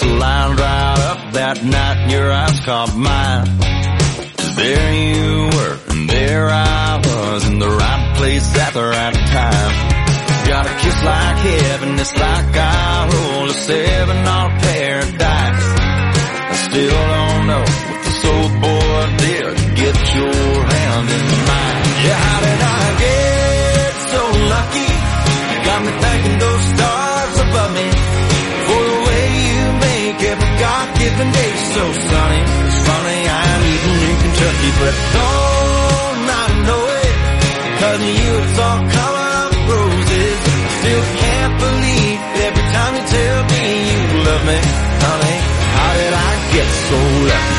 hearts lined right up that night, and your eyes caught mine. There you were, and there I was, in the right place at the right time. Got a kiss like heaven, it's like I roll a 7 on paradise. I still don't know what this old boy did to get your hand in mine. Yeah, how did I get so lucky? You got me thanking those stars above me for the way you make every God-given day so sunny. It's funny, I'm eating in Kentucky, but don't I know it? 'Cause of you it's all color of roses. Still can't believe every time you tell me you love me, honey. How did I get so lucky?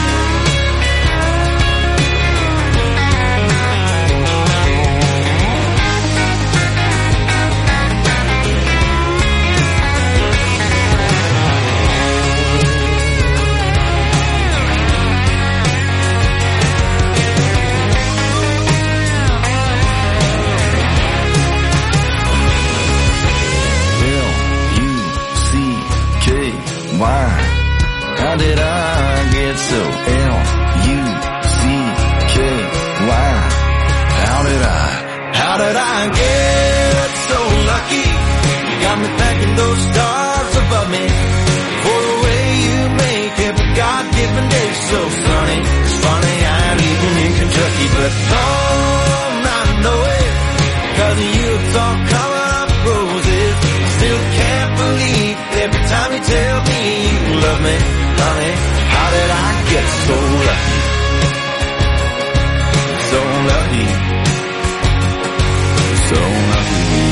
Why? How did I get so L-U-C-K-Y? How did I get so lucky? You got me thanking those stars above me for the way you make every God-given day so sunny. It's funny, I'm eating in Kentucky, but don't I know it? 'Cause of you it's all color of roses. Still can't believe every time you tell me you love me, honey. How did I get so lucky? So lucky. So lucky.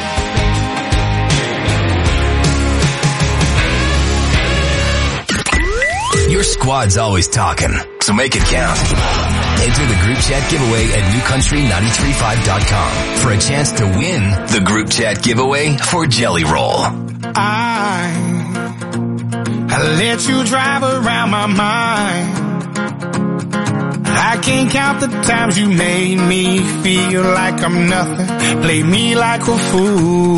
Your squad's always talking, so make it count. Enter the group chat giveaway at newcountry935.com for a chance to win the group chat giveaway for Jelly Roll. I let you drive around my mind. I can't count the times you made me feel like I'm nothing. Play me like a fool.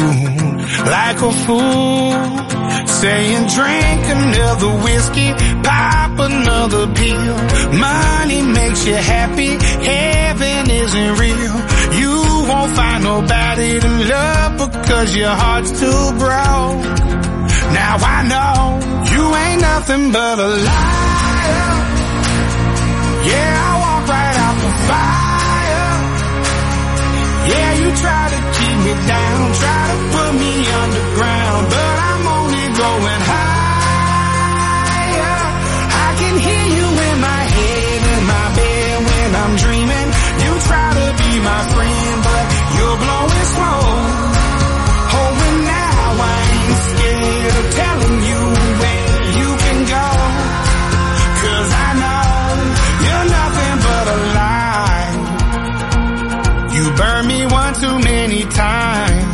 Saying drink another whiskey, pop another pill. Money makes you happy, heaven isn't real. You won't find nobody to love because your heart's too broke. Now I know you ain't nothing but a liar. Yeah, I walk right out the fire. Yeah, you try to keep me down, try to put me underground, but I'm only going higher. I can hear you in my head, in my bed when I'm dreaming. You try to be my friend, but you're blowing smoke. Oh, and now I ain't scared of telling you where you can go. 'Cause I know you're nothing but a lie. You burned me one too many times,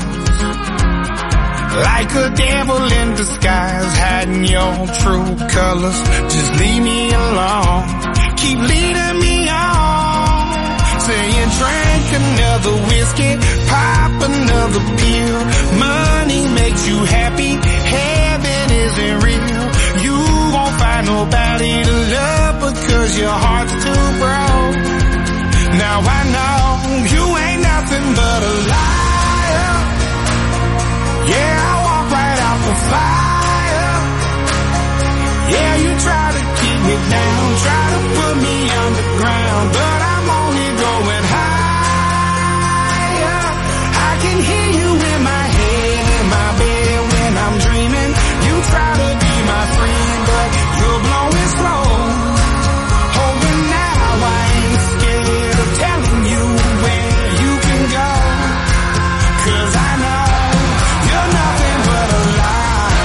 like a devil in disguise, hiding your true colors. Just leave me alone, keep leading me on. Saying drink another whiskey, pop another pill. Money makes you happy, heaven isn't real. You won't find nobody to love because your heart's too broke. Now I know you ain't nothing but a liar. Yeah, I walk right out the fire. Yeah, you try to keep me down, try to put me underground, but I'm only going higher. I can hear you in my head, in my bed when I'm dreaming. You try to be my friend, but you're blowing slow. Oh, and now I ain't scared of telling you where you can go. 'Cause I know you're nothing but a lie.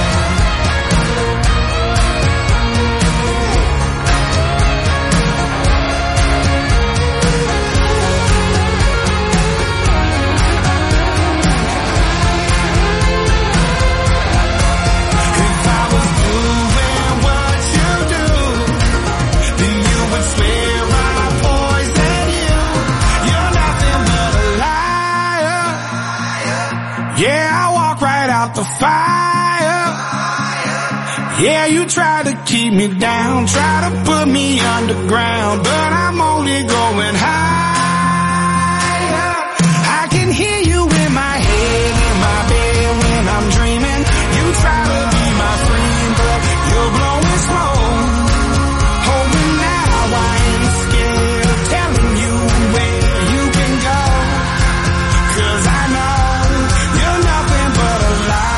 If I was doing what you do, then you would swear I poisoned you. You're nothing but a liar. Yeah, I walk right out the fire. Yeah, you try to keep me down, try to put me underground, but I'm only going higher. I can hear you in my head, in my bed when I'm dreaming. You try to be my friend, but you're blowing smoke. Oh, and now I am scared of telling you where you can go, 'cause I know you're nothing but a lie.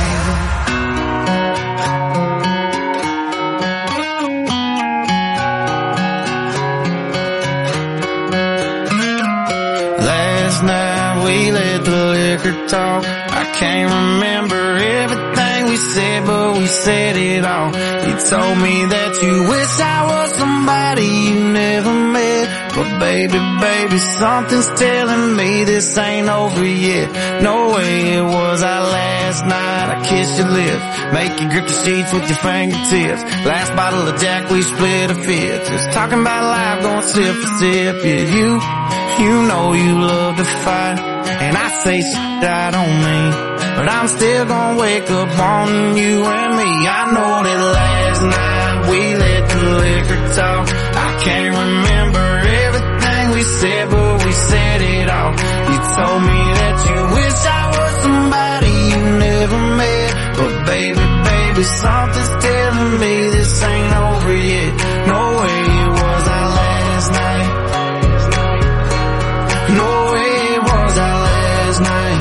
Last night we let the liquor talk. I can't remember everything we said, but we said it all. You told me that you wish I was somebody you never met. But baby, baby, something's telling me this ain't over yet. No way it was our last night. I kissed your lips, make you grip the sheets with your fingertips. Last bottle of Jack, we split a fifth. Just talking about life, going sip for sip. Yeah, you know you love to fight, and I say shit I don't mean, but I'm still gonna wake up wanting you and me. I know that last night we let the liquor talk. I can't remember everything we said, but we said it all. You told me that you wish I was somebody you never met. But baby, baby, something's telling me this ain't over yet. No way it was our last night. No way it was our last night.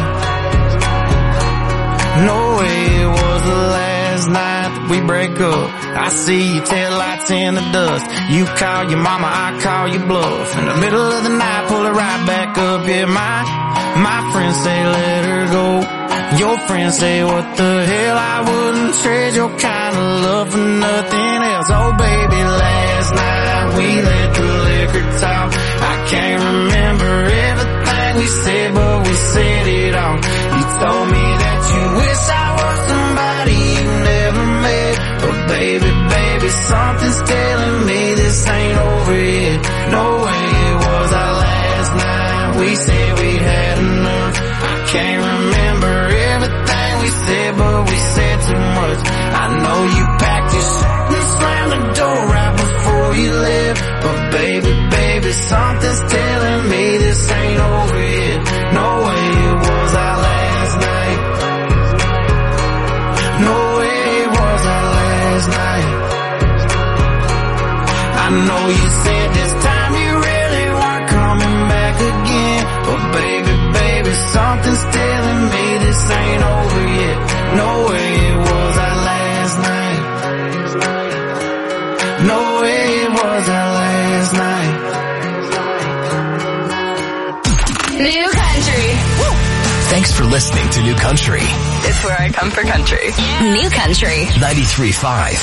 No way it was the last night that we break up. I see your taillights in the dust. You call your mama, I call your bluff. In the middle of the night, pull it right back up. Yeah, my friends say let her go. Your friends say what the hell, I wouldn't trade your kind of love for nothing else. Oh baby, last night we let the liquor talk. I can't remember everything we said, but we said it all. You told me that you wish I was somebody you never met. But baby, baby, something's telling me this ain't over yet. No way it was our last night. We said we had enough. I can't remember everything we said, but we said too much. I know you packed your shit and slammed the door right before you left. But baby, baby, something's telling me this ain't over yet. No way it was our last night. No way it was our last night. I know you said this time you really weren't coming back again. But baby, baby, something's telling me this ain't over yet. No way it was our last night. No way it was our last night. New Country. Thanks for listening to New Country. It's where I come for country. New Country. 93.5.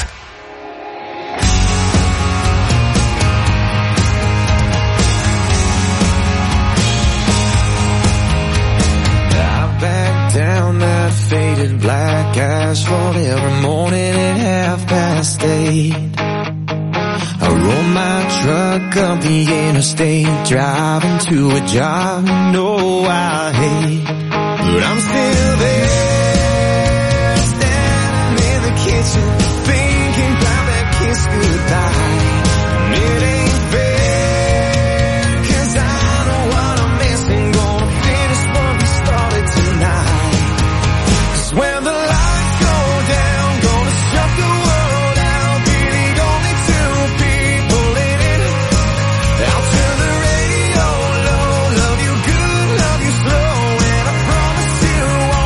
Down that faded black asphalt every morning at 8:30. I roll my truck up the interstate, driving to a job I know I hate. But I'm still there, standing in the kitchen, thinking about that kiss goodbye. And it ain't fair, 'cause I know what I'm missing, gonna finish what we started tonight. When the lights go down, gonna shut the world out, be the only two people in it. I'll turn the radio low, love you good, love you slow, and I promise you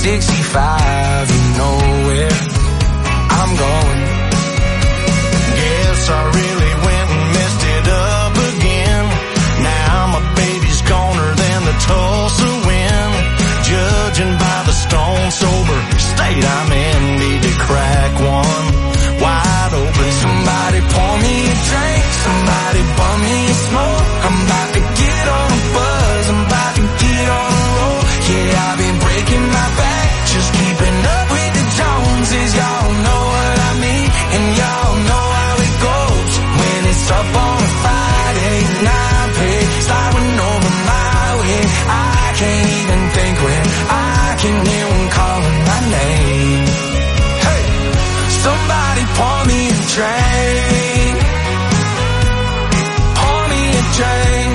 65, you know where I'm going. Guess I really went and messed it up again. Now my baby's goner than the Tulsa wind. Judging by the stone sober state I'm in, need to crack one wide open. Somebody pour me a drink, somebody bum me a smoke. I'm about to get on a buzz, I'm about to get on a roll. Yeah, I've been breaking my back, just keeping up with the Joneses. Y'all know what I mean, and y'all know how it goes. When it's up on a Friday night, pay sliding over my way. I can't even think when I can hear one calling my name. Hey, somebody pour me a drink, pour me a drink.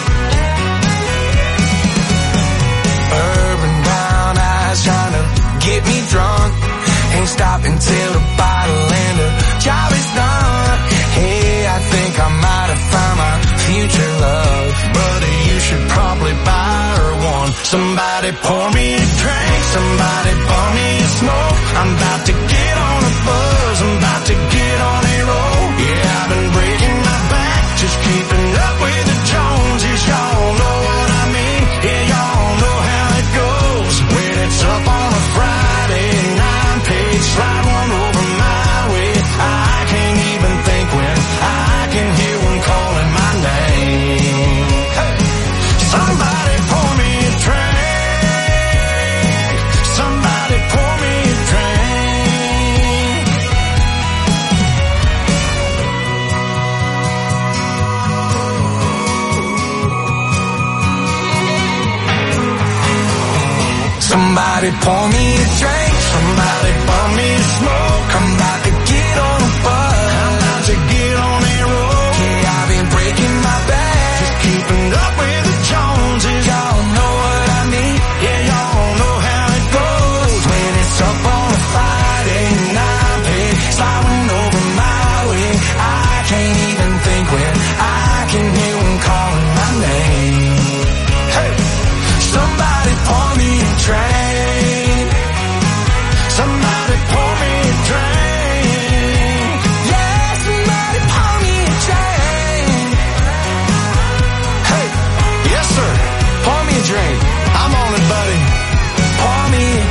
Urban brown eyes trying to get me drunk. Ain't stopping till the bottle and the job is done. Hey, I think I might have found my future love, buddy, you should probably buy her one. Somebody pour me a drink, somebody bum me a smoke. I'm about to get on a buzz, I'm about to get on a roll. Yeah, I've been breaking my back, just keeping up with the Joneses. Y'all know what I mean, yeah, y'all know how it goes. When it's up on a Friday, 9-page slide one over my way. I can't even think when I can hear one calling my name. Hey, somebody pour me a drink, somebody pour me a drink. Somebody pour me a drink, somebody bum me a smoke. I'm about to get on a buzz, I'm about to get on a roll. Yeah, I've been breaking my back, just keeping up with the Joneses. Y'all know what I mean, yeah, y'all know how it goes. When it's up on a Friday night, pay sliding over my way. I can't even think when I can hear one calling my name. Hey, somebody pour me a drink, somebody pour me a drink. Yeah, somebody pour me a drink. Hey, yes sir, pour me a drink. I'm on it, buddy. Pour me a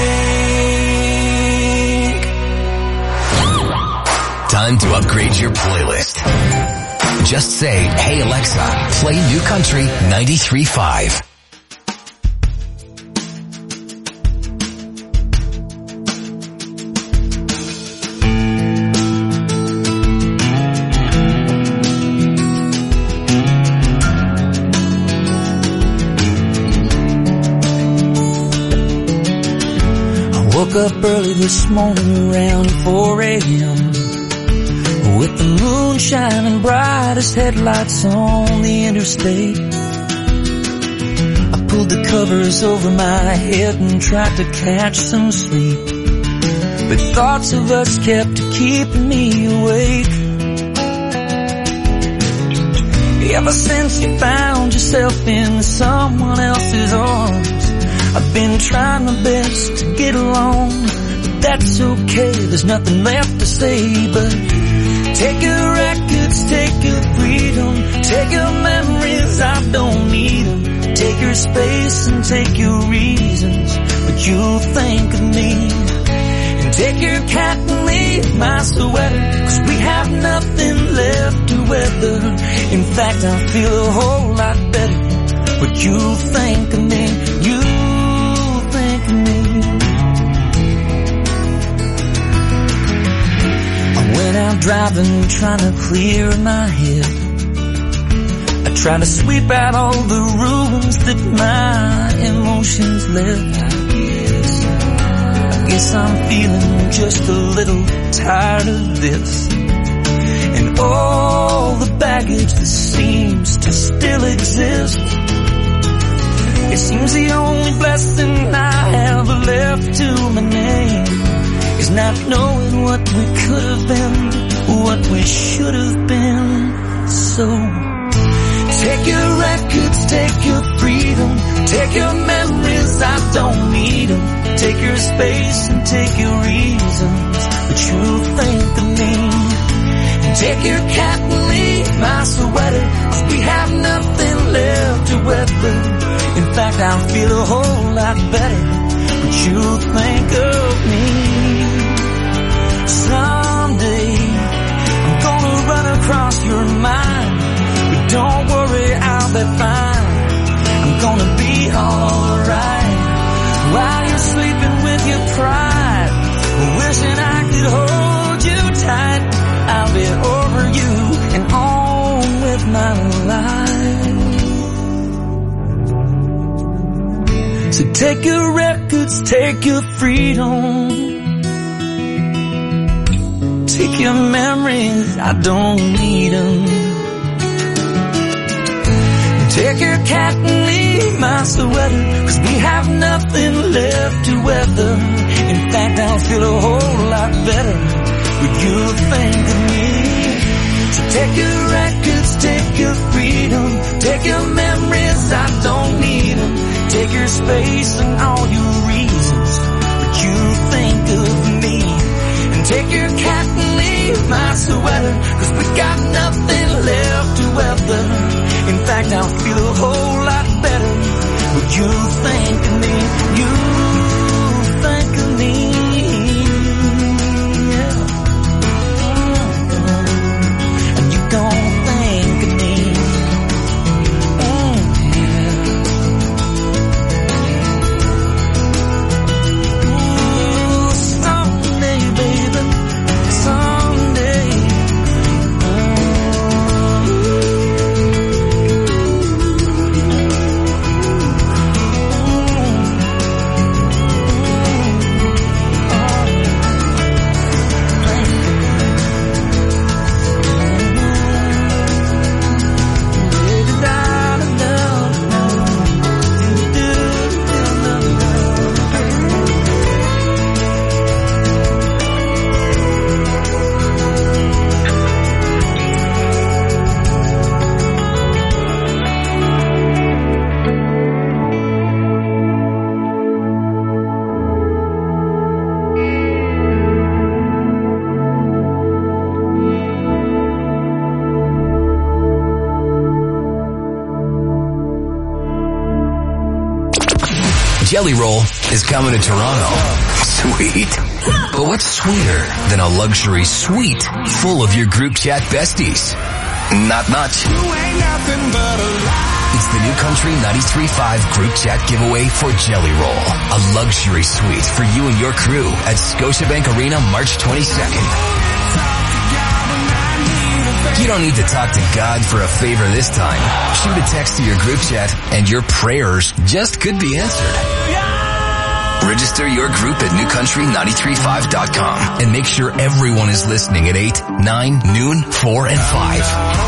drink. Time to upgrade your playlist. Just say, hey Alexa, play New Country 93.5. Woke up early this morning around 4 a.m. with the moon shining bright as headlights on the interstate. I pulled the covers over my head and tried to catch some sleep, but thoughts of us kept keeping me awake. Ever since you found yourself in someone else's arms, I've been trying my best to get along, but that's okay, there's nothing left to say but take your records, take your freedom, take your memories, I don't need them. Take your space and take your reasons, but you'll think of me. And take your cat and leave my sweater, 'cause we have nothing left to weather. In fact, I feel a whole lot better, but you'll think of me, you'll think of me. I went out driving, trying to clear my head. I tried to sweep out all the ruins that my emotions left. I guess I'm feeling just a little tired of this, and all the baggage that seems to still exist. It seems the only blessing I have left to my name is not knowing what we could have been, what we should have been. So take your records, take your freedom, Take your memories, I don't need them. Take your space and take your reasons, but you think of me. And take your cat and leave my sweater, 'cause we have nothing left to weather. In fact, I'll feel a whole lot better, but you think of me. Someday I'm gonna run across your mind, but don't worry, I'll be fine. I'm gonna be alright while you're sleeping with your pride, wishing I could hold you tight. I'll be over you and on with my life. So take your records, take your freedom, take your memories, I don't need them. Take your cat and leave my sweater, 'cause we have nothing left to weather. In fact, I'll feel a whole lot better when you think of me. So take your records, take your freedom, take your memories, I don't need them. Take your space and all your reasons, but you think of me. And take your cat and leave my sweater, 'cause we got nothing left to weather. In fact, I'll feel a whole lot better when you think of me. You think of me, yeah. And you don't think of me, yeah. Ooh, someday, baby, someday. Jelly Roll is coming to Toronto. Sweet. But what's sweeter than a luxury suite full of your group chat besties? Not much. It's the New Country 93.5 group chat giveaway for Jelly Roll. A luxury suite for you and your crew at Scotiabank Arena March 22nd. You don't need to talk to God for a favor this time. Shoot a text to your group chat and your prayers just could be answered. Register your group at newcountry935.com and make sure everyone is listening at 8, 9, noon, 4, and 5.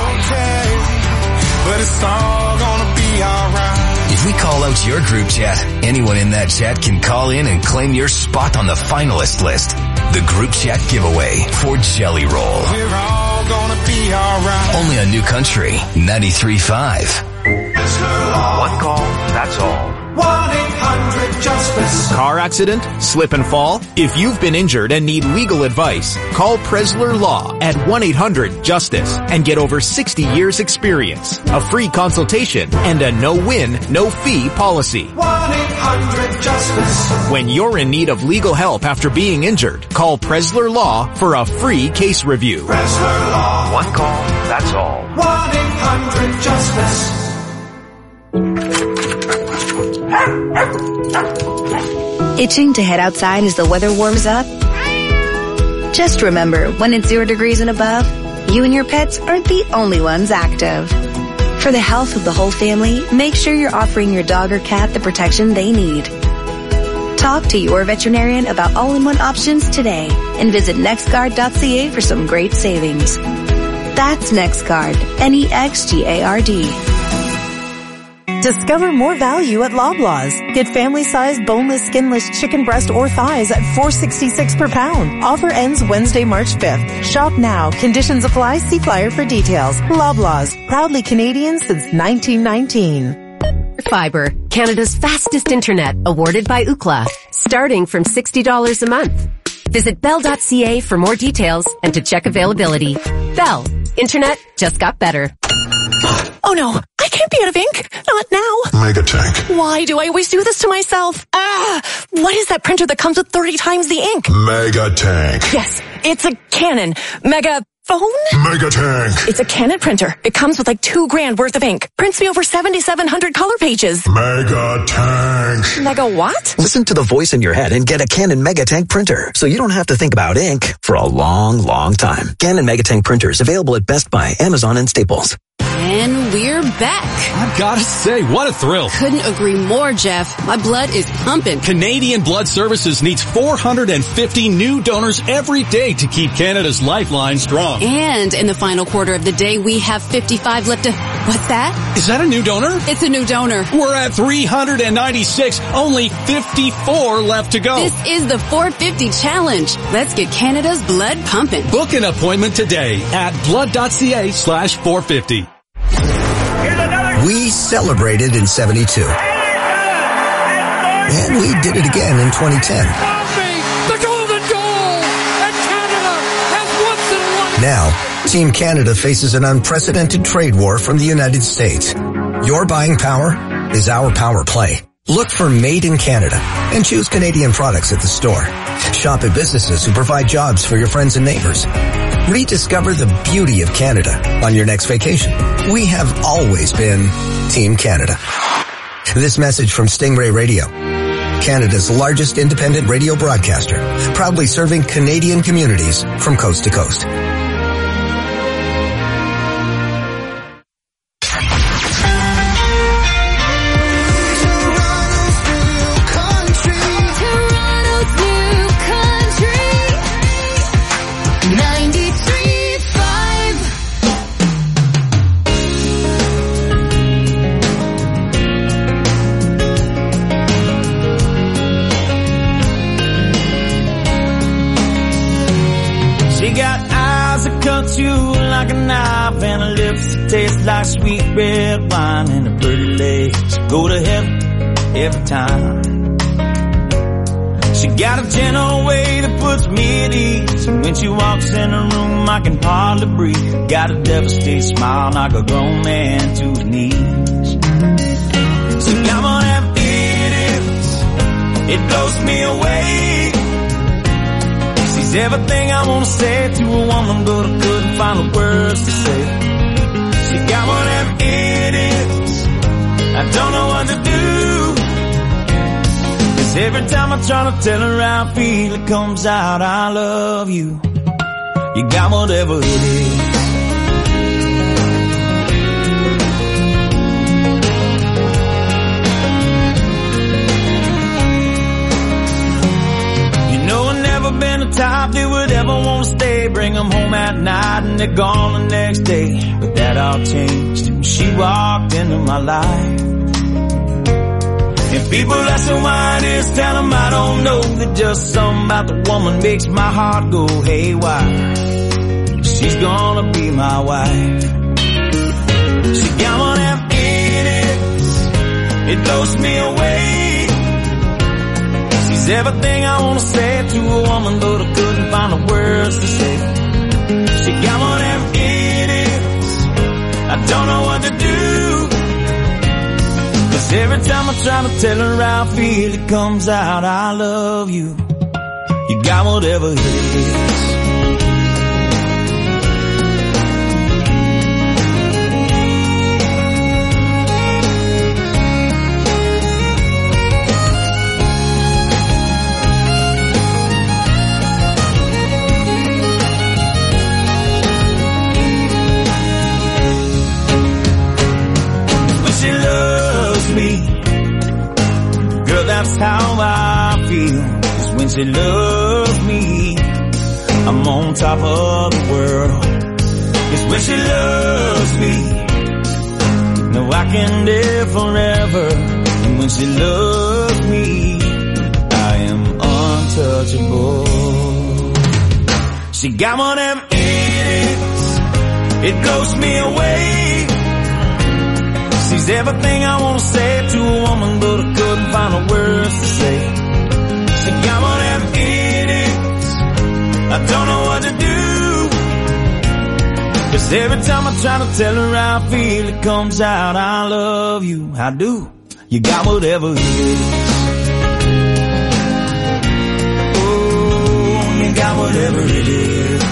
But it's all gonna be alright. If we call out your group chat, anyone in that chat can call in and claim your spot on the finalist list. The group chat giveaway for Jelly Roll. We're all gonna be alright. Only on New Country 93.5. One call, that's all. 1-800-JUSTICE. Car accident? Slip and fall? If you've been injured and need legal advice, call Presler Law at 1-800-JUSTICE and get over 60 years experience, a free consultation, and a no-win, no-fee policy. 1-800-JUSTICE. When you're in need of legal help after being injured, call Presler Law for a free case review. Presler Law. One call, that's all. 1-800-JUSTICE. Itching to head outside as the weather warms up? Just remember, when it's 0 degrees and above, you and your pets aren't the only ones active. For the health of the whole family, make sure you're offering your dog or cat the protection they need. Talk to your veterinarian about all-in-one options today and visit nextguard.ca for some great savings. That's NextGuard, NEXGARD. Discover more value at Loblaws. Get family-sized boneless, skinless chicken breast or thighs at $4.66 per pound. Offer ends Wednesday, March 5th. Shop now. Conditions apply. See flyer for details. Loblaws. Proudly Canadian since 1919. Fiber, Canada's fastest internet, awarded by Ookla, starting from $60 a month. Visit Bell.ca for more details and to check availability. Bell. Internet just got better. Oh no, I can't be out of ink. Not now. Megatank. Why do I always do this to myself? What is that printer that comes with 30 times the ink? Megatank. Yes, it's a Canon Megaphone? Megatank. It's a Canon printer. It comes with like $2,000 worth of ink. Prints me over 7,700 color pages. Megatank. Mega what? Listen to the voice in your head and get a Canon Megatank printer, so you don't have to think about ink for a long, long time. Canon Megatank printers available at Best Buy, Amazon, and Staples. And we're back. I've got to say, what a thrill. Couldn't agree more, Jeff. My blood is pumping. Canadian Blood Services needs 450 new donors every day to keep Canada's lifeline strong. And in the final quarter of the day, we have 55 left to... What's that? Is that a new donor? It's a new donor. We're at 396. Only 54 left to go. This is the 450 challenge. Let's get Canada's blood pumping. Book an appointment today at blood.ca/450. We celebrated in 72. And we did it again in 2010. The golden goal! And Canada has once and won. Now, Team Canada faces an unprecedented trade war from the United States. Your buying power is our power play. Look for Made in Canada and choose Canadian products at the store. Shop at businesses who provide jobs for your friends and neighbors. Rediscover the beauty of Canada on your next vacation. We have always been Team Canada. This message from Stingray Radio, Canada's largest independent radio broadcaster, proudly serving Canadian communities from coast to coast. And her lips taste like sweet red wine, and her pretty legs go to heaven every time. She got a gentle way that puts me at ease, and when she walks in the room I can hardly breathe. Got a devastating smile, knock a grown man to his knees. So come on and eat it blows me away. She's everything I wanna say to a woman, but I couldn't find the words to say. She got one of them idiots, I don't know what to do. 'Cause every time I try to tell her how I feel, it comes out, I love you. You got whatever it is. Been the type that would ever want to stay, bring them home at night and they're gone the next day. But that all changed when she walked into my life. If people ask her why it is, tell them I don't know, that just something about the woman makes my heart go haywire. She's gonna be my wife. She got one of them idiots, it blows me away. She's everything I wanna say to a woman, but I couldn't find the words to say. She got one of them idiots, I don't know what to do. 'Cause every time I try to tell her how I feel, it comes out, I love you. You got whatever it is. That's how I feel, 'cause when she loves me, I'm on top of the world. 'Cause when she loves me, no, I can live forever. And when she loves me, I am untouchable. She got one of them idiots, it blows me away. She's everything I want to say to a woman, but I couldn't find the words to say. She got whatever it is, I don't know what to do. 'Cause every time I try to tell her how I feel, it comes out, I love you. I do. You got whatever it is. Oh, you got whatever it is.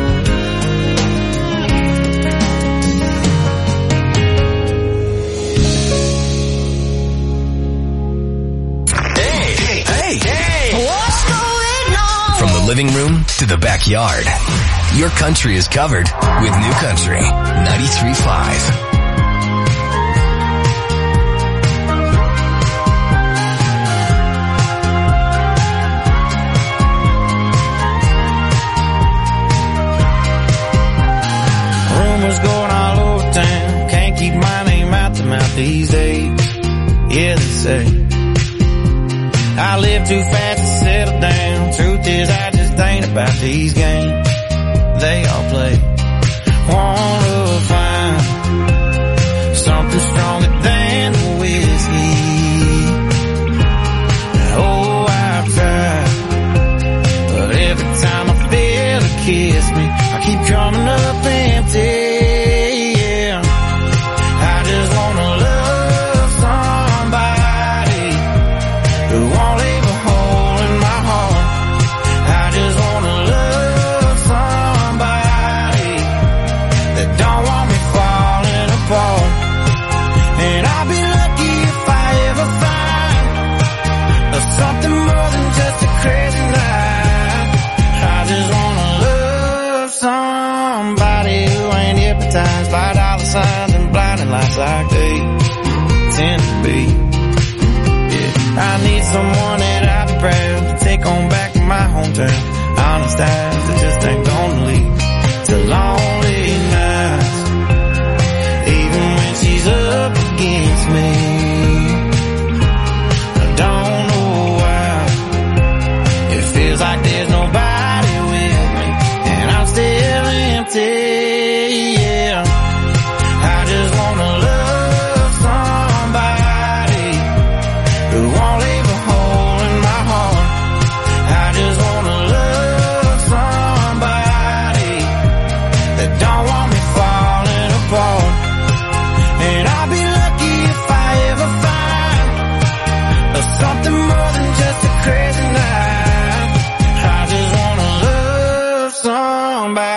What's going on? From the living room to the backyard, your country is covered with New Country 93.5. Rumors going all over town, can't keep my name out the mouth these days. Yeah, they say I live too fast to settle down. Truth is, I just ain't about these games they all play. Wanna find something stronger than the whiskey. Oh, I've tried, but every time I feel her kiss me, I keep coming up empty. Yeah, I just wanna love somebody who won't leave a hole in my heart. I just wanna love somebody that don't want me falling apart. And I'll be lucky if I ever find something more than just a crazy night. I just wanna love somebody who ain't hypnotized by dollar signs and blinding lights like they tend to be. I need someone that I'd be proud to take on back to my hometown. Honest eyes that just ain't gonna lead to lonely nights. Even when she's up against me, I don't know why. It feels like there's nobody with me, and I'm still empty. Yeah, I just wanna love somebody who won't leave a hole in my heart. I just wanna love somebody that don't want me falling apart. And I'll be lucky if I ever find something more than just a crazy night. I just wanna love somebody.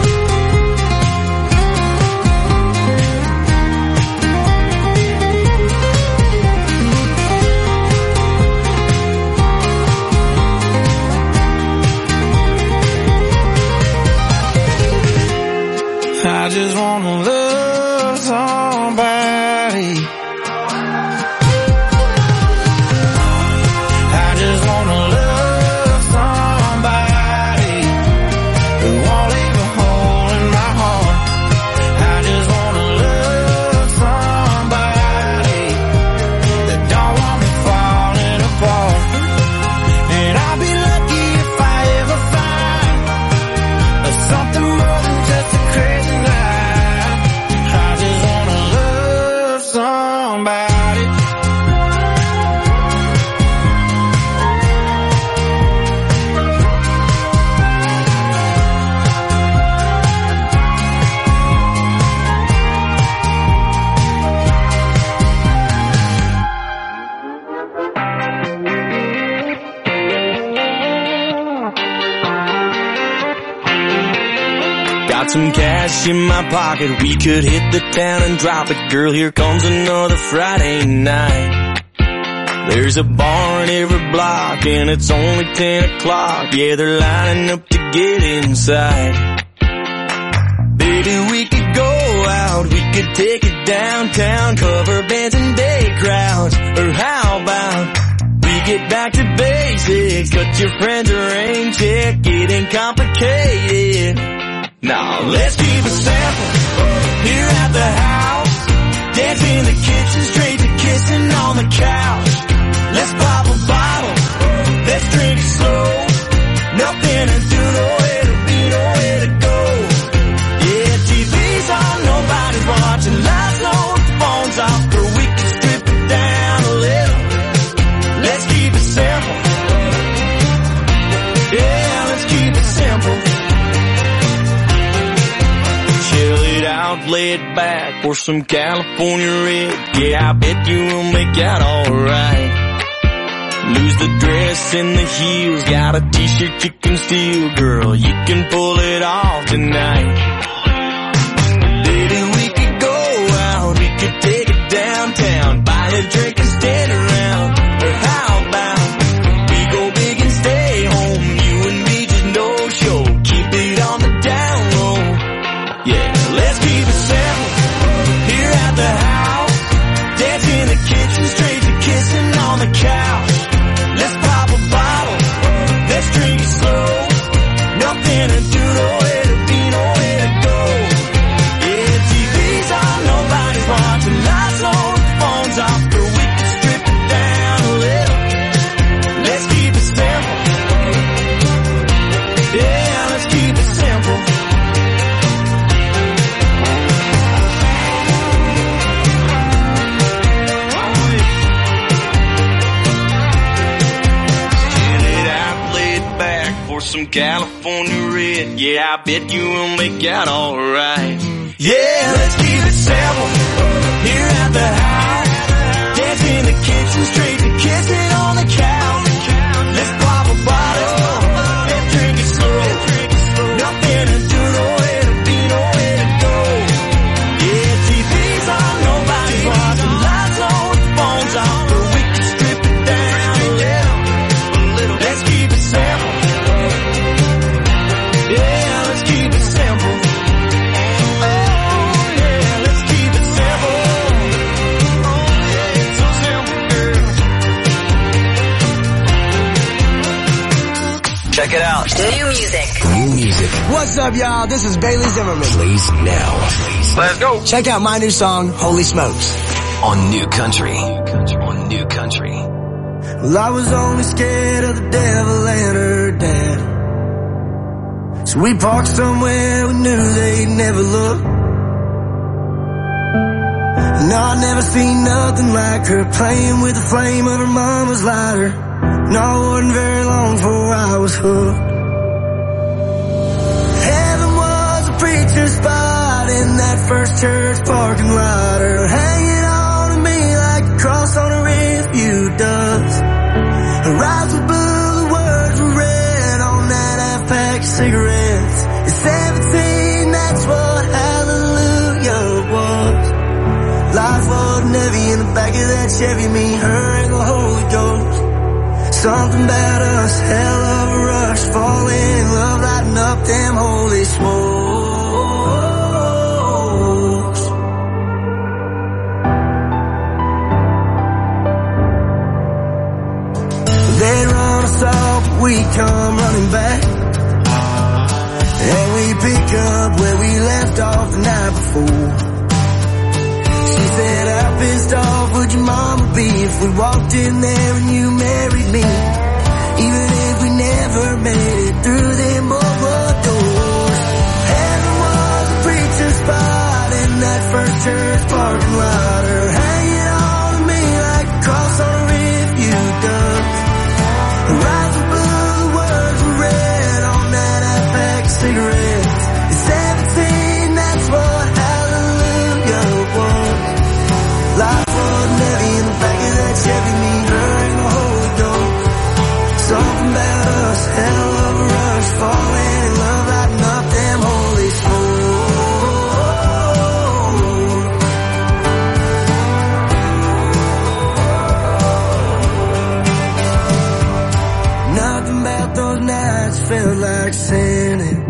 I just wanna love somebody. I just wanna love somebody who won't leave a hole in my heart. I just wanna love somebody that don't want me falling apart. And I'll be lucky if I ever find something more than just a crazy night. I just wanna love somebody. Got some cash in my pocket, we could hit the town and drop it. Girl, here comes another Friday night. There's a bar in every block and it's only 10 o'clock. Yeah, they're lining up to get inside. Baby, we could go out, we could take it downtown, cover bands and day crowds. Or how about we get back to basics, cut your friends a rain check, it ain't complicated. Now let's keep it simple here at the house. Dance in the kitchen, straight to kissing on the couch. Let's pop a bottle, let's drink it slow. Nothing to do, nowhere to be, nowhere to go. Yeah, TV's on, nobody's watching, lights low, the phone's off, throw laid back for some California red. Yeah, I bet you will make out alright. Lose the dress and the heels, got a t-shirt you can steal, girl, you can pull it off tonight. Baby, we could go out, we could take it downtown, buy a drink and stand around. Or how about we go big and stay home, you and me just no show, keep it on the down low. Yeah, let's keep it simple here at the house, dance in the kitchen, straight to kissing on the couch. Let's pop a bottle, let's drink it slow, nothing to do, nowhere to be, nowhere to go. Yeah, TV's on, nobody's watching, lights on, phones off, but we can strip it down a little. Let's keep it simple. Yeah, let's keep it simple. Some California red, yeah, I bet you will make out alright. Yeah, let's keep it simple here at the house, dance in the kitchen, straight to kissing on the couch. Let's pop a bottle, let's drink it slow, nothing to do, nowhere to be, nowhere to go. Yeah, TV's on, nobody's watching, lights on, phones off, but we can strip it down a little. Let's keep it simple. Yeah, let's keep it simple. Oh, yeah, let's keep it simple. Oh, yeah, it's so simple, girl. Check it out. New music. New music. What's up, y'all? This is Bailey Zimmerman. Plays now. Let's go. Check out my new song, Holy Smokes. On New Country. On New Country. Well, I was only scared of the devil and her dad. So we parked somewhere we knew they'd never look. No, I never seen nothing like her playing with the flame of her mama's lighter. No, it wasn't very long before I was hooked. Heaven was a preacher's spot in that first church parking lot. Her hanging on to me like a cross on a rearview does. Her eyes were blue, the words were red on that half-pack of cigarettes. At 17, that's what hallelujah was. Life wasn't heavy in the back of that Chevy, me, her, and the Holy Ghost. Something about us, hell of a rush, falling in love, lighting up them holy smokes. They'd run us off, but we come running back. And we pick up where we left off the night before. She said, how pissed off would your mama be if we walked in there and you married me? Even if we never made it through them old doors. Heaven was a preacher's spot in that first church parking lot. Her hanging on to me like a cross on a rearview does. Her eyes were blue, the words were red on that half-pack of cigarettes. At 17, that's what hallelujah was. Life wasn't heavy in the back of that Chevy, me, her, and the Holy Ghost. Something about us, hell of a rush, falling in love, lighting up them holy smokes. Nothing about those nights felt like sinning.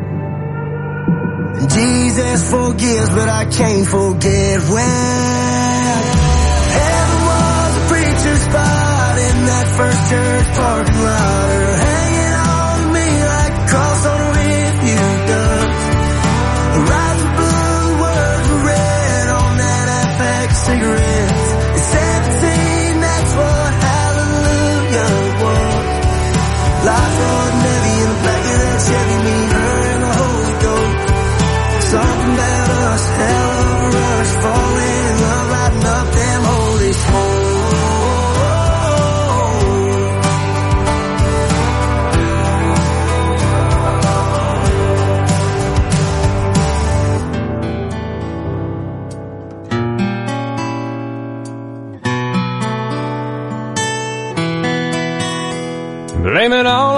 Jesus forgives, but I can't forget when heaven was a preacher's spot in that first church parking lot. Her hanging on to me like a cross on a rearview does. Her eyes were blue, the words were red on that half-pack of cigarettes. At 17, that's what hallelujah was. Life wasn't heavy in the back of that Chevy, me, her, and the Holy Ghost. Something about us, hell of a rush, falling in love, lighting up them holy smokes.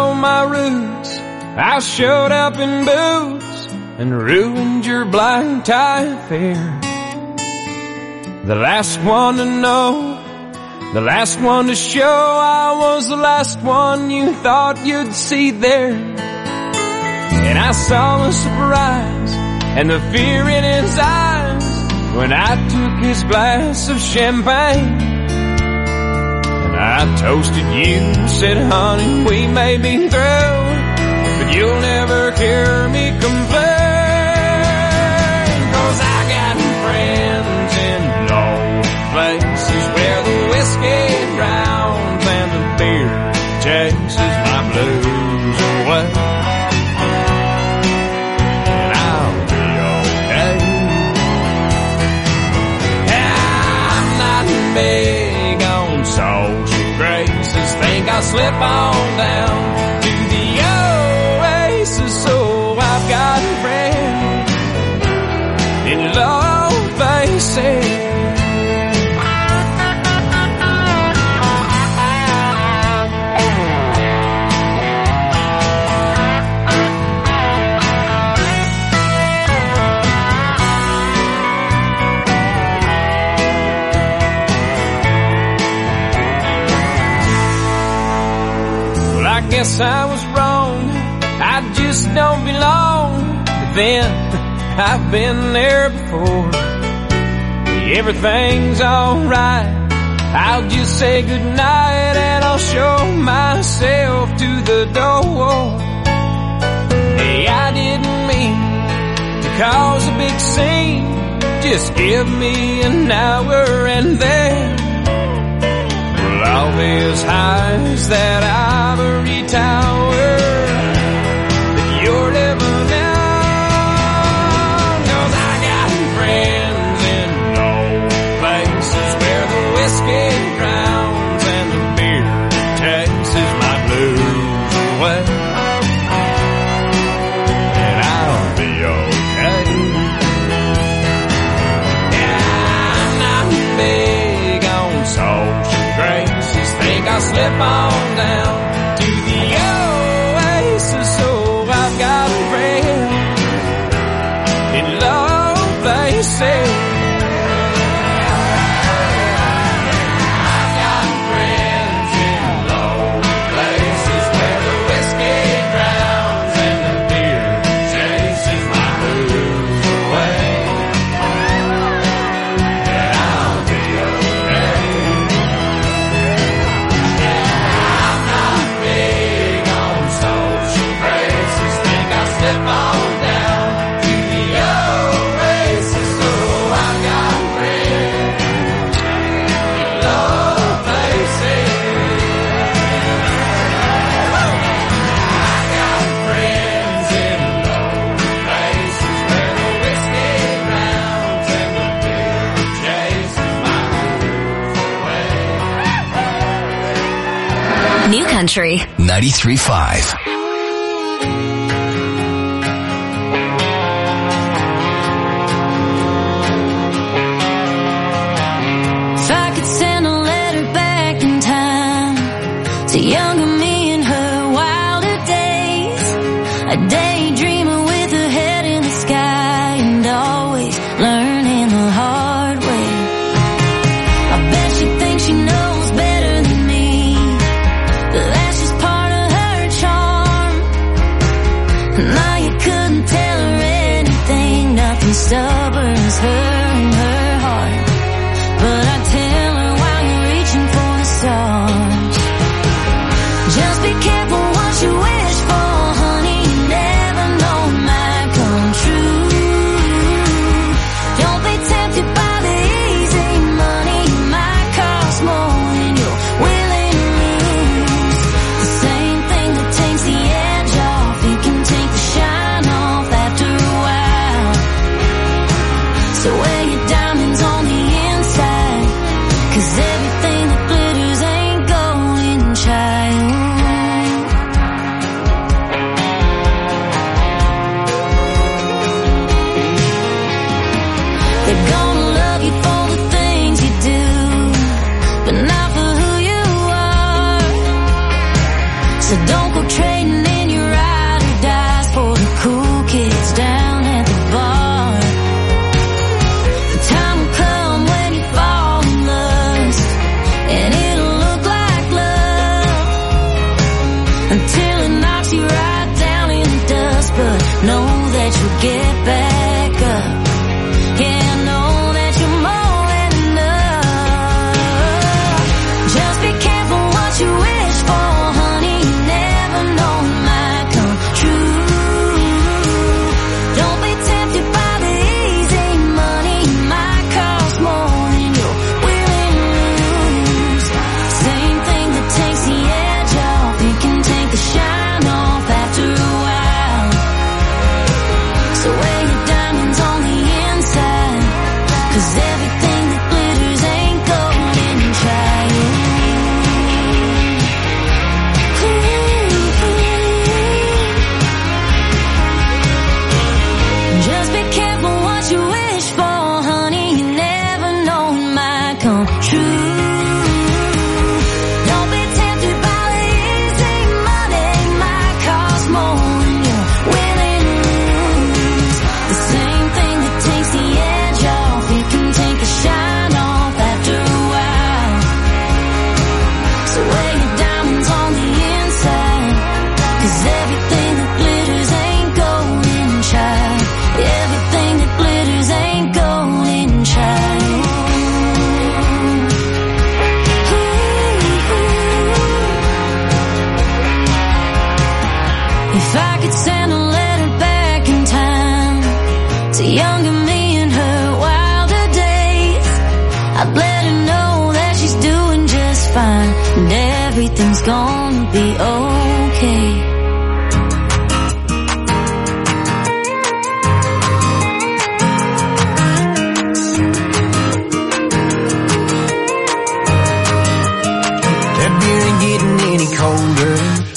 follow my roots. I showed up in boots and ruined your black tie affair. The last one to know, the last one to show, I was the last one you thought you'd see there. And I saw the surprise and the fear in his eyes when I took his glass of champagne. And I toasted you, said, honey, we may be through, but you'll never hear me complain. 'Cause I got friends in low places where the whiskey drowns and the beer chases my blues away. And I'll be okay. I'm not big on social graces. Think I'll slip on down to the oasis. So I've got friends in low places. I guess I was wrong, I just don't belong. But then, I've been there before. Everything's alright, I'll just say goodnight and I'll show myself to the door. Hey, I didn't mean to cause a big scene, just give me an hour and then all these highs that ivory tower that you're living on. 'Cause I got friends in low places where the whiskey drowns and the beer chases my blues away. And I'll be okay. Yeah, I'm not big on social graces. Think I'll slip on down to the oasis. So I've got friends in low places. I've got friends in low places where the whiskey drowns and the beer chases my blues away. And I'll be okay. Slip on down to the oasis. So I've got friends in low places. I've got friends in low places where the whiskey drowns and the beer chases my blues away. New Country 93.5. To younger me in her wilder days, a daydreamer with her head in the sky and always learning the hard way. I bet she thinks she knows better than me, but that's just part of her charm. Now you couldn't tell her anything, nothing stubborn as her and her heart. But I tell her while you're reaching for the stars, until it knocks you right down in the dust. But know that you'll get back up. Yeah, know that you're more than enough. Just be careful what you wish for, honey. You never know it might come true. Don't be tempted by the easy money. It might cost more than you're willing to lose. Same thing that takes the edge off, it can take the shine off after a while. So wear your diamonds on the inside, 'cause everything that glitters ain't gold, and try it. Just be careful what you wish for, honey. You never know it might come true. Don't be tempted by the easy money. It might cost more than you're willing to lose. The same thing that takes the edge off, it can take the shine off after a while. So wear your diamonds on the inside, 'cause everything that glitters ain't gold, and try. Everything that glitters ain't gold, and try. If I could send a letter back in time to younger me in her wilder days, I'd let her know that she's doing just fine, and everything's gonna be okay. That beer ain't getting any colder,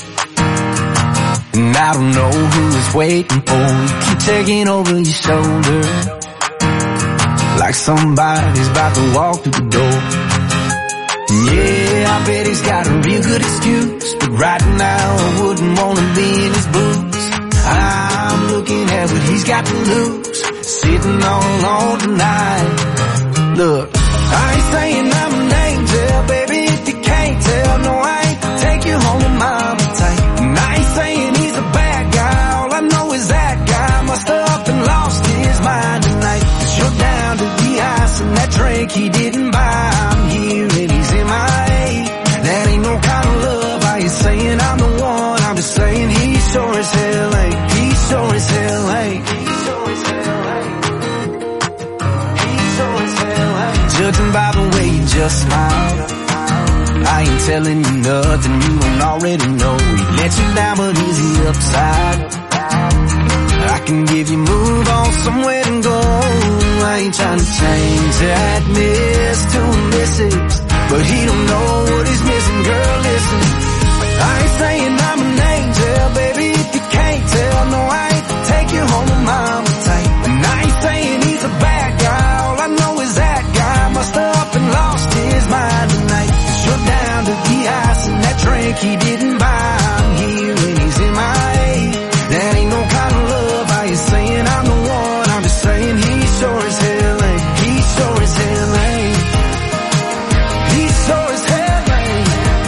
and I don't know who it's waiting for. You keep taking over your shoulder, like somebody's about to walk through the door. Yeah, I bet he's got a real good excuse, but right now I wouldn't want to be in his boots. I'm looking at what he's got to lose, sitting all alone tonight. Look, I ain't saying I'm an angel, baby, if you can't tell. No, I ain't take you home to mama tight. And I ain't saying he's a bad guy, all I know is that guy must have up and lost his mind tonight. 'Cause you're down to the ice and that drink he didn't buy. I'm here and he's MIA. That ain't no kind of love. I ain't saying I'm the one, I'm just saying he sure as hell ain't. He sure as hell ain't. He sure as hell ain't. He sure as hell ain't. Judging by the way you just smiled, I ain't telling you nothing you don't already know. He let you down, but is he upside? I can give you move on somewhere to go. I ain't trying to change that miss to a missus, but he don't know what he's missing. Girl, listen, I ain't saying I'm an angel, baby, if you can't tell. No, I ain't take you home to mama tight. And I ain't saying he's a bad guy, all I know is that guy must have up and lost his mind tonight. 'Cause you're down to the ice and that drink he didn't buy. I'm here and he's MIA. That ain't no kind of love. I ain't saying I'm the one, I'm just saying he sure as hell ain't. He sure as hell ain't. He sure as hell ain't.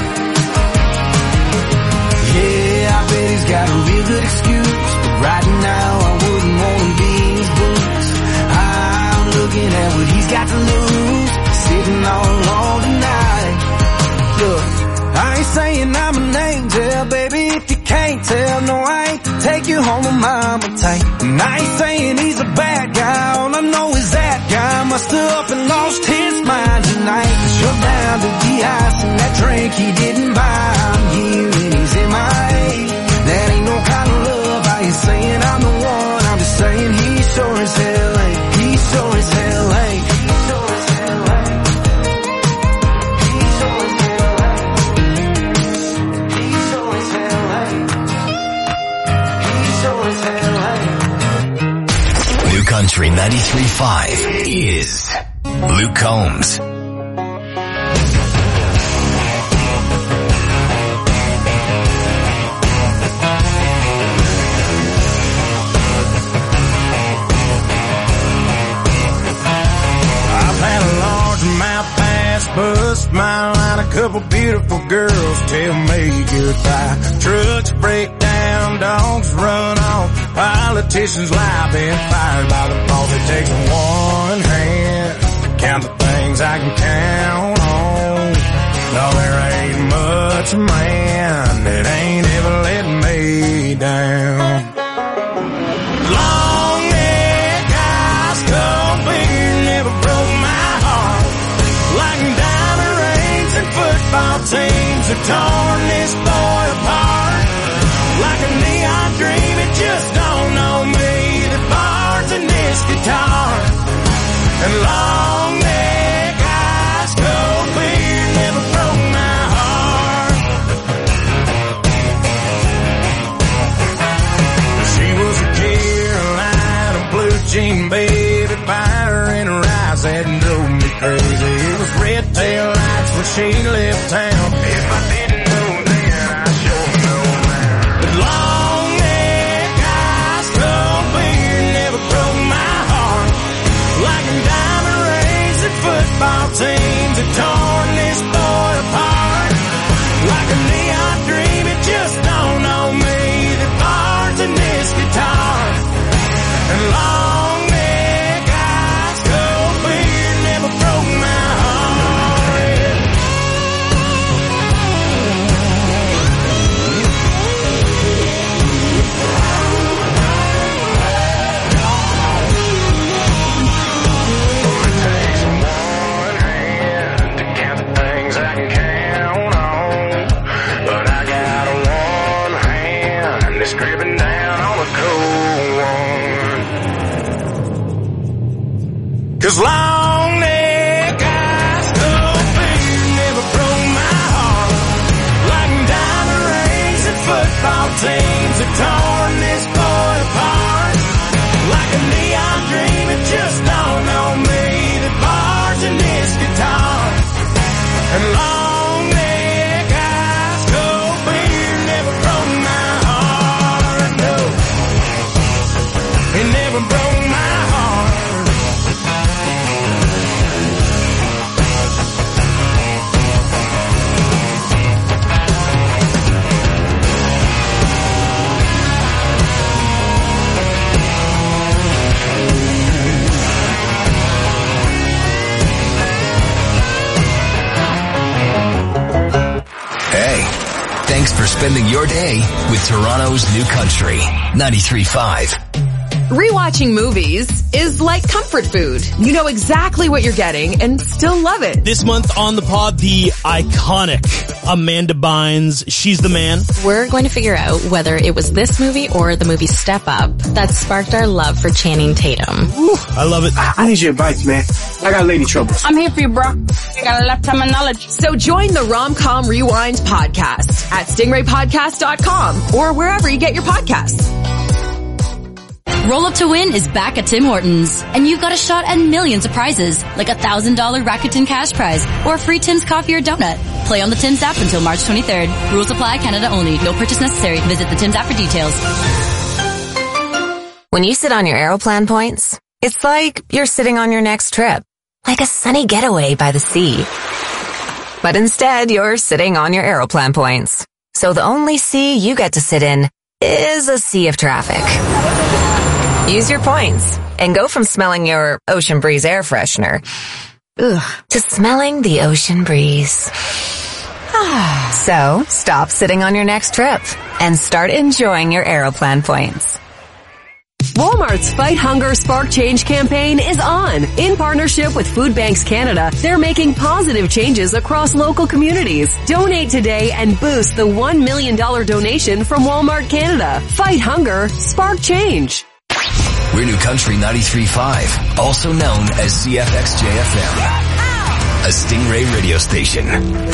Yeah, I bet he's got a real good excuse, but right now I wouldn't want to be in his boots. I'm looking at what he's got to lose, sitting all alone tonight. Look, I ain't saying I'm an angel, baby, if you can't tell. No, I ain't take you home to mama tight. And I ain't saying he's a bad guy, all I know is that guy must have up and lost his mind tonight. 'Cause you're down to the ice and that drink he didn't buy. I'm here and he's MIA. That ain't no kind of love. I ain't saying I'm the one, I'm just saying he sure as hell ain't. He sure as hell ain't. He sure as hell ain't. He sure as hell ain't. He sure as hell ain't. He sure as hell ain't. New Country 93.5 is Luke Combs. I've had a large amount pass, bust my line a couple couple beautiful girls tell me goodbye. Trucks break down, dogs run off, politicians lie, been fired by the boss. It takes one hand to count the things I can count on. No, there ain't much man that ain't ever let me down. Long neck ice cold beer never broke my heart. Like diamond rings and football teams have torn this boy apart. Like a neon dream, it just don't know me. The bars in this guitar and long neck ice cold beer never broke my heart. She was a Carolina blue jean baby, fire in her eyes that drove me crazy. It was red tail lights when she left town. If I didn't know then, I sure know now. But long neck ice cold beer never broke my heart. Like diamond rings and football teams have torn this boy apart. Like a neon dream, it just don't know me. The bars in this guitar and long neck ice cold beer never broke my heart. It takes one hand to count the things I can count on, but I got one hand that's gripping down on the cold one. 'Cause long neck ice cold beer never broke my heart. Like diamond rings and football teams have torn this boy apart. Like a neon dream, it just don't know me. The bars in this guitar and long neck ice cold beer never broke my heart. No, it never broke my heart. Hey, thanks for spending your day with Toronto's New Country 93.5. Rewatching movies is like comfort food. You know exactly what you're getting and still love it. This month on the pod, the iconic Amanda Bynes, She's the Man. We're going to figure out whether it was this movie or the movie Step Up that sparked our love for Channing Tatum. Ooh, I love it. I need your advice, man. I got lady troubles. I'm here for you, bro. I got a lifetime of knowledge. So join the Rom-Com Rewind podcast at stingraypodcast.com or wherever you get your podcasts. Roll Up to Win is back at Tim Hortons, and you've got a shot at millions of prizes, like a $1,000 Rakuten cash prize or a free Tim's coffee or donut. Play on the Tim's app until March 23rd. Rules apply, Canada only. No purchase necessary. Visit the Tim's app for details. When you sit on your Aeroplan points, it's like you're sitting on your next trip, like a sunny getaway by the sea. But instead, you're sitting on your Aeroplan points. So the only sea you get to sit in is a sea of traffic. Use your points and go from smelling your Ocean Breeze air freshener to smelling the ocean breeze. So stop sitting on your next trip and start enjoying your Aeroplan points. Walmart's Fight Hunger Spark Change campaign is on. In partnership with Food Banks Canada, they're making positive changes across local communities. Donate today and boost the $1 million donation from Walmart Canada. Fight Hunger, Spark Change. We're New Country 93.5, also known as CFXJ-FM, a Stingray radio station.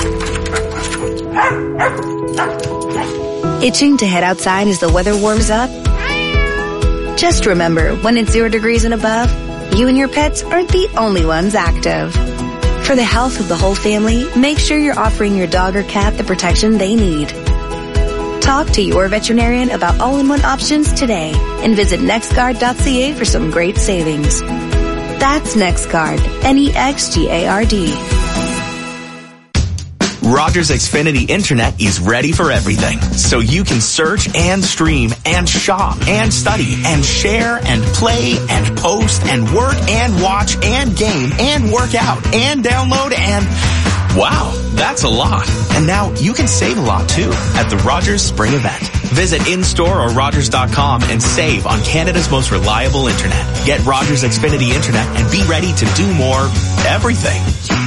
Itching to head outside as the weather warms up? Just remember, when it's 0 degrees and above, you and your pets aren't the only ones active. For the health of the whole family, make sure you're offering your dog or cat the protection they need. Talk to your veterinarian about all-in-one options today and visit nextguard.ca for some great savings. That's NextGuard, NEXGARD. Rogers Xfinity Internet is ready for everything. So you can search and stream and shop and study and share and play and post and work and watch and game and work out and download and... Wow, that's a lot. And now you can save a lot too at the Rogers Spring Event. Visit in-store or Rogers.com and save on Canada's most reliable internet. Get Rogers Xfinity Internet and be ready to do more everything.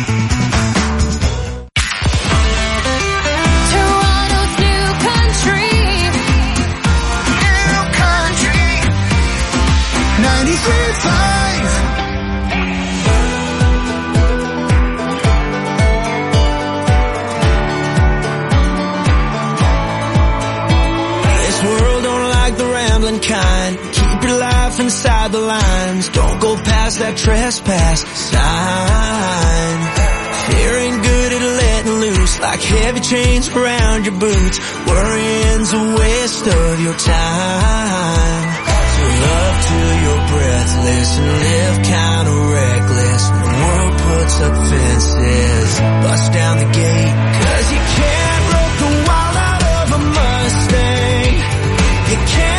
Kind. Keep your life inside the lines. Don't go past that trespass sign. Fear ain't good at letting loose, like heavy chains around your boots. Worrying's a waste of your time. So love till you're breathless and live kinda reckless. When the world puts up fences, bust down the gate. 'Cause you can't rope the wild out of a Mustang. You can't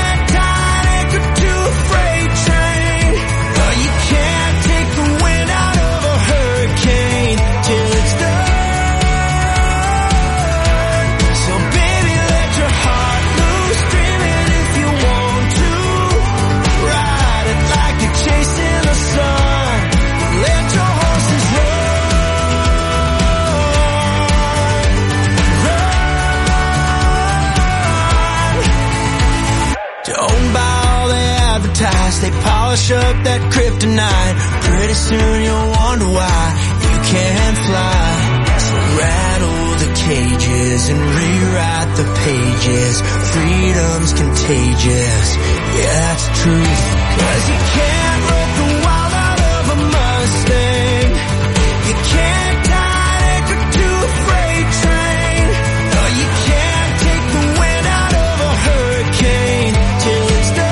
they polish up that kryptonite. Pretty soon you'll wonder why you can't fly. So rattle the cages and rewrite the pages. Freedom's contagious, yeah, that's the truth. 'Cause you can't rope the wild out of a Mustang. You can't tie an anchor to a freight train. No, you can't take the wind out of a hurricane till it's done.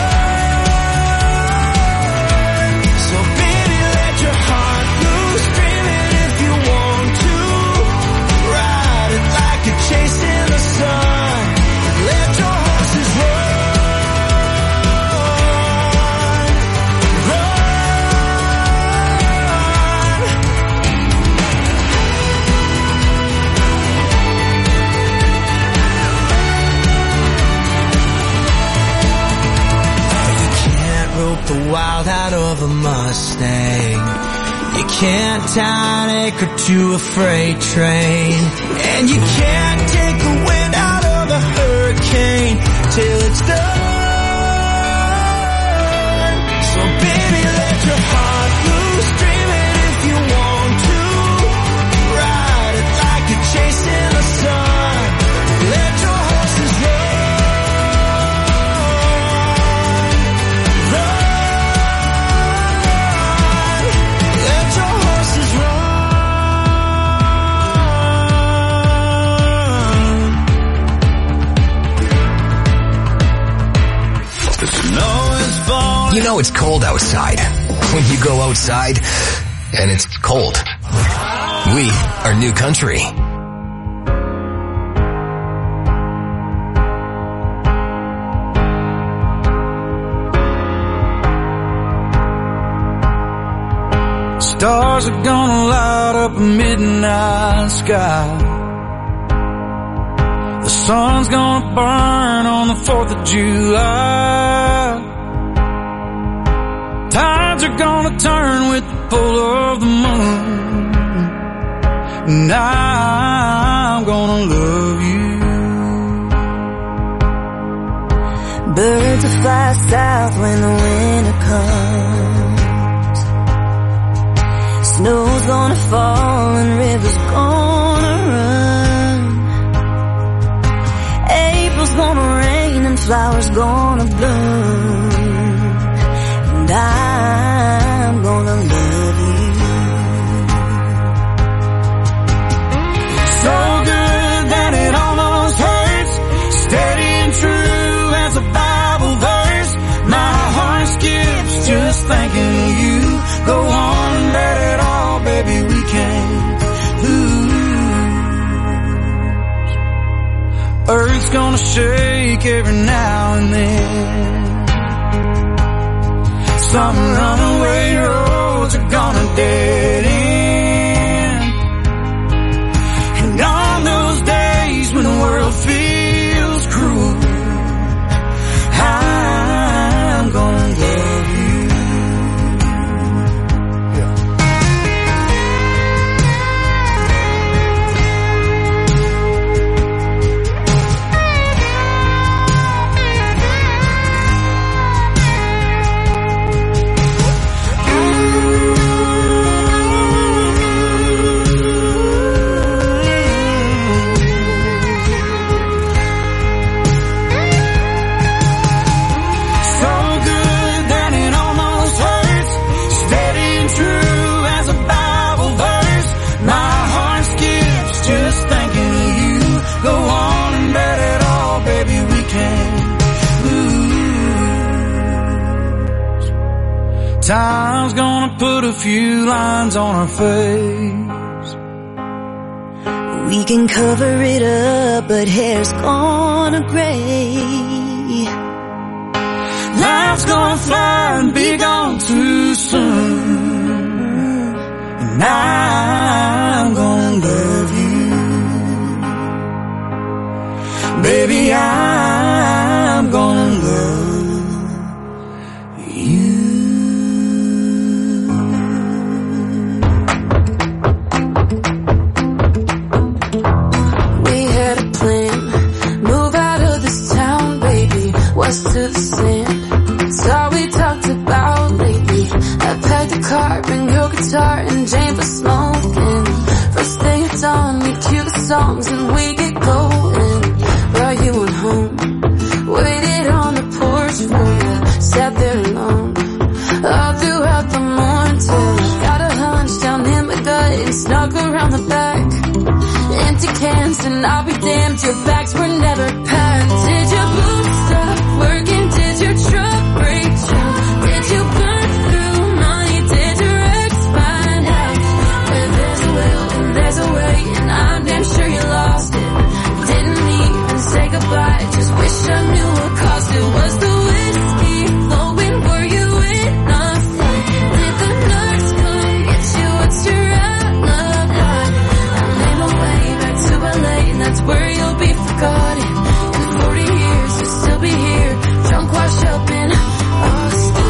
Chasing the sun, let your horses run, You can't rope the wild out of a Mustang. You can't tie an anchor to a freight train. And you can't take the wind out of a hurricane till it's done. So baby, let your heart loose, dream it if you want to. Ride it like you're chasing the sun. Let your horses run. You know it's cold outside when you go outside and it's cold. We are New Country. Stars are gonna light up a midnight sky. The sun's gonna burn on the 4th of July. Tides are gonna turn with the pull of the moon. And I'm gonna love you. Birds will fly south when the winter comes. Snow's gonna fall and rivers gonna run. April's gonna rain and flowers gonna bloom. And I'm gonna love you. So good that it almost hurts. Steady and true as a Bible verse. My heart skips just thinking of you. Go on and let it all, baby, we can. Ooh. gonna shake every now and then. Some runaway roads are gonna dead end. And on those days when the world feels cruel, I'm gonna love you. Time's gonna put a few lines on our face. We can cover it up, but hair's gonna gray. Life's gonna fly and be gone too soon. And I'm gonna love you. Baby, I'm gonna love you. West to the sand, it's all we talked about lately. I packed the car, bring your guitar, and Jane for smoking. First thing at dawn, we cue the songs and we get going. While you went home, waited on the porch for you, sat there alone, all throughout the morning till I got a hunch down in my gut and snuck around the back. Empty cans and I'll be damned, your bags were never packed. Did your boots stop working? Did your truck break down? Did you burn through money? Did your ex find out? Where there's a will and there's a way, and I'm damn sure you lost it. Didn't even say goodbye, just wish I knew what caused it. Was the whiskey flowing? Were you enough? Did the nurse come get you? What's your outlook like? I made my way back to LA, and that's where you'll be forgotten. In 40 years you'll still be here, drunk, washed up in Austin.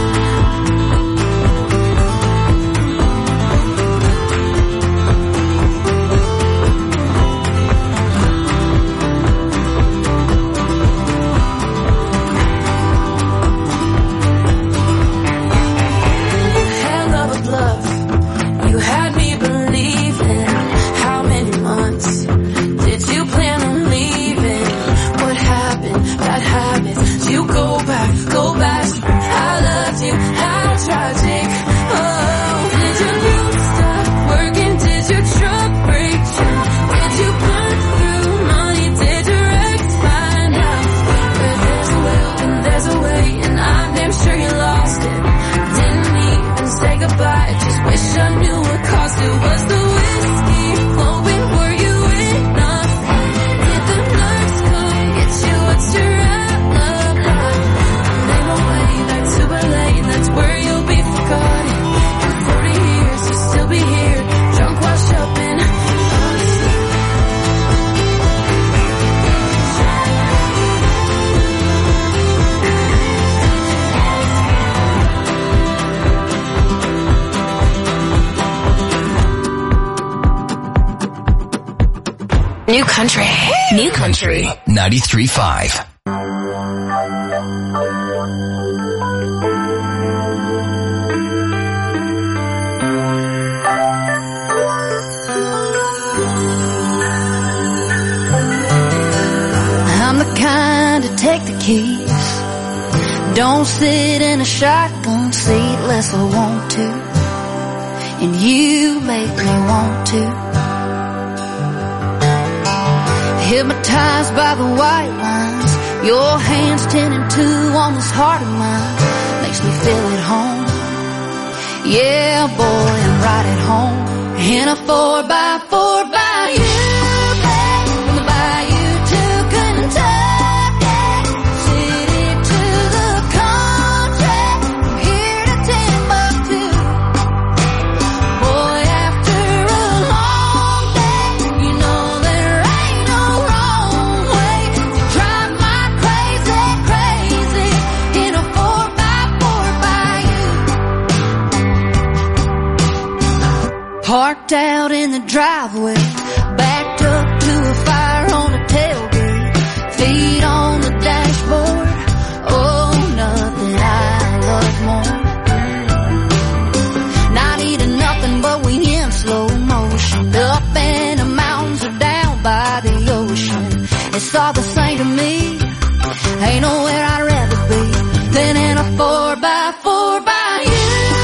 Hell of a bluff, you had me believing. How many months did you plan on leaving? What happened? Bad habits. Did you go back? I loved you. How tragic. Oh, did your boots stop working? Did your truck break down? Did you burn through money? Did your ex find out? Where there's a will and there's a way, and I'm damn sure you lost it. Didn't even say goodbye, just wish I knew what caused it. Was the whiskey flowing? Were you enough? Did the nurse come get you? What's your outlook like? I made my way back to LA, and that's where you'll be forgotten. In 40 years you'll still be here, drunk, washed up in Austin. New country. New country. 93.5. I'm the kind to take the keys, don't sit in a shotgun seat unless I want to, and you make me want to. Hypnotized by the white lines, your hands 10 and 2 on this heart of mine, makes me feel at home. Yeah, boy, I'm right at home in a 4x4 by you, babe, from the bayou to Kentucky. driveway, backed up to a fire on the tailgate, feet on the dashboard. Oh, nothing I love more. Not eating nothing, but we in slow motion, up in the mountains or down by the ocean. It's all the same to me. Ain't nowhere I'd rather be than in a 4x4 by you.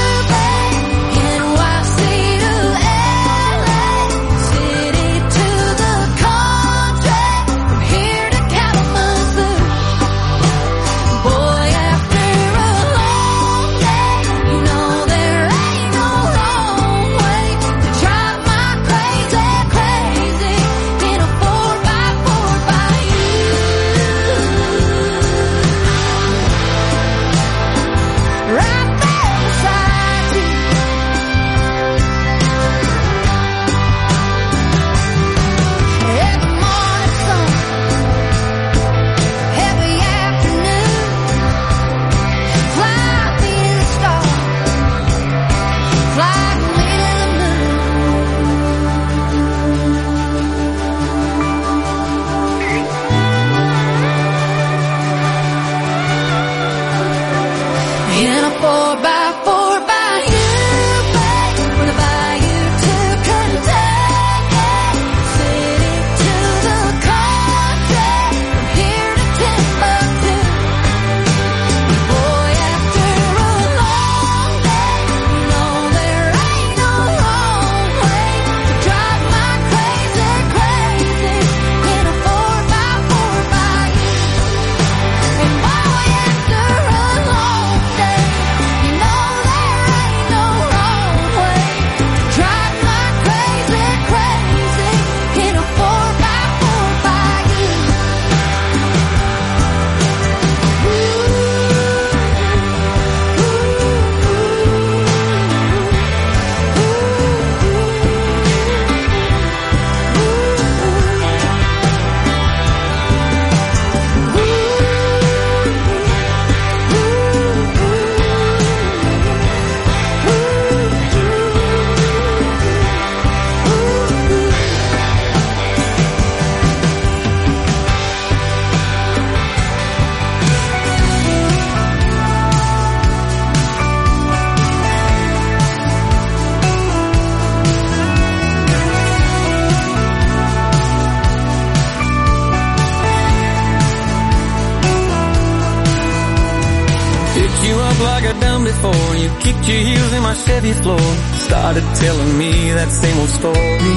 Kicked your heels in my Chevy floor, started telling me that same old story.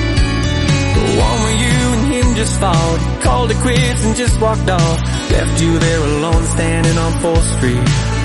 The one where you and him just fought, called it quits and just walked off, left you there alone standing on 4th Street.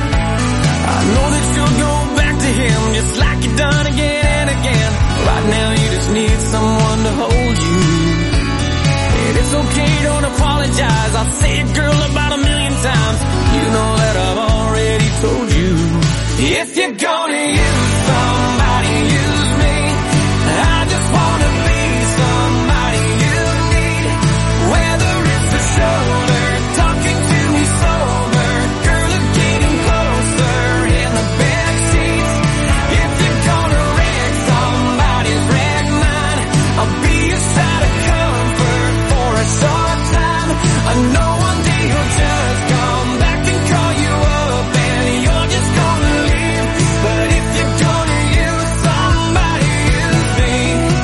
I know that you'll go back to him just like you've done again and again. Right now you just need someone to hold you. And it's okay, don't apologize, I'll say it girl about 1,000,000 times. You know that I've already told you. If you're gonna use somebody, use me. I just wanna be somebody you need. Whether it's the shoulder, talking to me sober, girl, it's getting closer in the bed sheets. If you're gonna wreck somebody's wreck mine, I'll be a side of comfort for a short time. I know one day you'll just come back and call you up and you're just gonna leave. But if you're gonna use somebody, use me.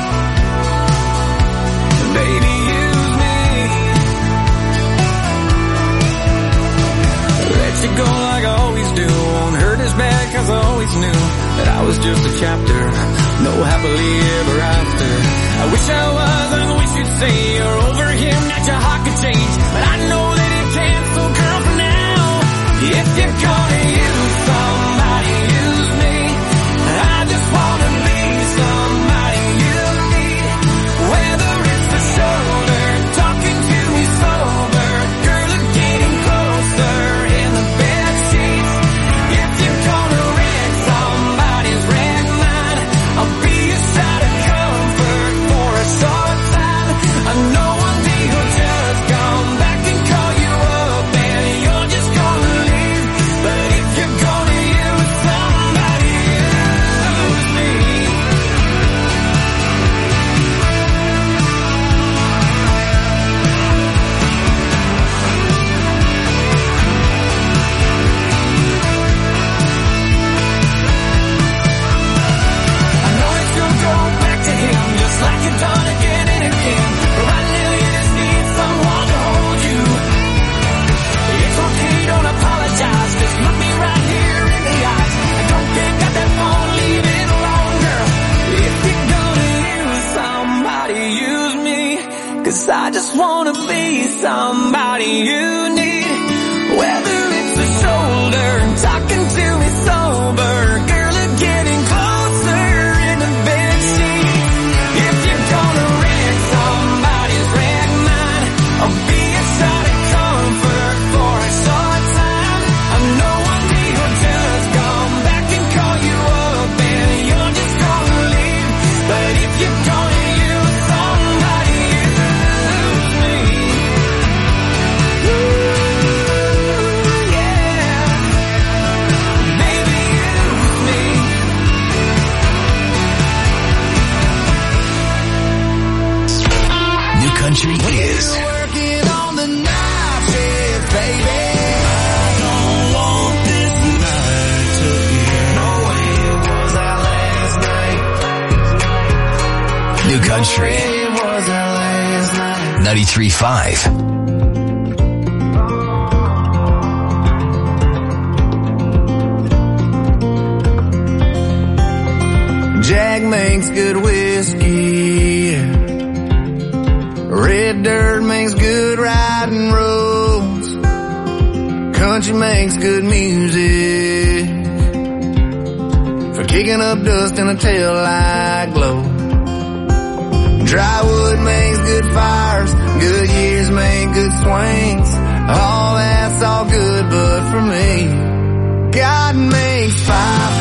Baby, use me. Let you go like I always do. Won't hurt as bad cause I always knew that I was just a chapter, no happily ever after. I wish I was, I wish you'd say you're over him, that your heart could change. But I know that it can't, so girl, for now, if you're gonna use somebody, use me. I just wanna be somebody you need. Whether it's the shoulder, talking to me sober, girl, it's getting closer in the bed sheets. If you're gonna wreck somebody's wreck mine, I'll be a side of comfort for a short time. I know one day you'll just come back and call you up and you're just gonna leave. But to shoulder, talking to me sober. Girl, I'm getting closer in the backseat. If you're gonna wreck somebody's wreck mine, I'll be a shot of comfort for a short time. I'm no one who'll just come back and call you up and you're just gonna leave. But if you're gonna use somebody, use me. Ooh, yeah. Baby, use me. New Country is Working on the night shift, baby. I don't want this night to end. No way it was our last night. New Country It was our last night. 93.5. Jack makes good whiskey. Red dirt makes good riding roads. Country makes good music for kicking up dust in a taillight glow. Dry wood makes good fires. Good years make good swings. All that's all good, but for me, God makes 5